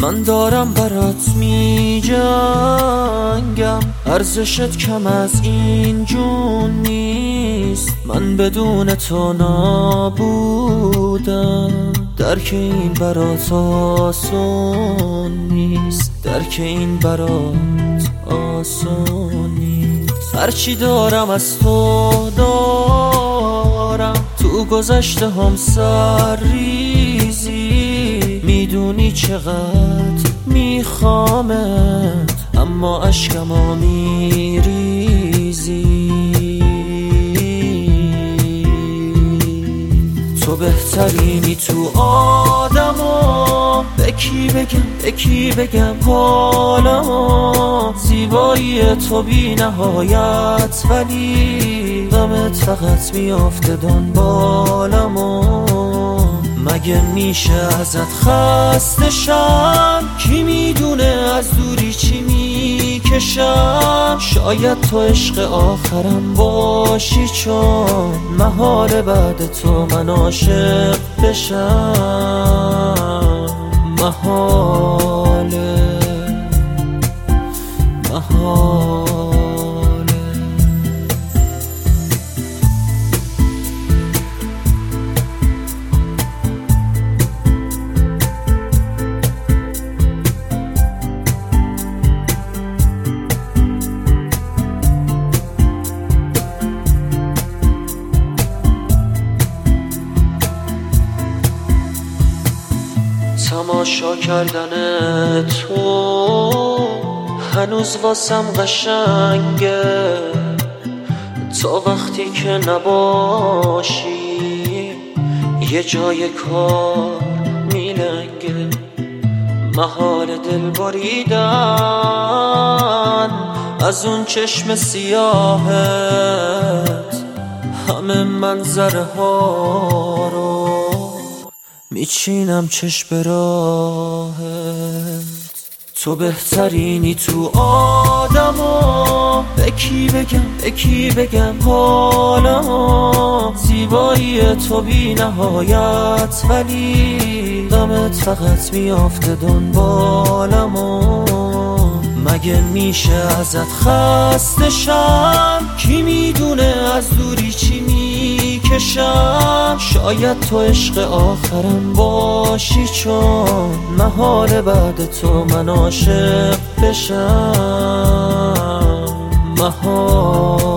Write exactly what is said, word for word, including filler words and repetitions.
من دارم برات می جنگم، ارزشت کم از این جون نیست. من بدون تو نابودم، درک این برات آسون نیست، درک این برات آسون نیست. هرچی دارم از تو دارم، تو گذشته هم سر ریزی، میدونی چقدر میخوامت اما اشکمو میریزی. تو بهترینی تو آدما، به کی بگم به کی بگم حالمو. زیبایی تو بی نهایت ولی غمت فقط میافته دنبالمو. مگه میشه ازت خسته شم؟ کی میدونه از دوری چی میکشم؟ شاید تو عشق آخرم باشی، چون محال بعد تو من عاشق بشم. محاله محاله. تماشا کردن تو هنوز واسم قشنگه، تا وقتی که نباشی یه جای کار میلنگه. محال دل بریدن از اون چشم سیاهت، همه منظره ها رو میچینم چشم راهت. تو بهترینی تو آدما، به کی بگم به کی بگم حالمو. زیبایی تو بی نهایت ولی غمت فقط میافته دنبالمو. مگه میشه ازت خسته شم؟ کی میدونه از دوری چی میکشم؟ شاید تو عشق آخرم باشی، چون محال بعد تو من عاشق بشم. محال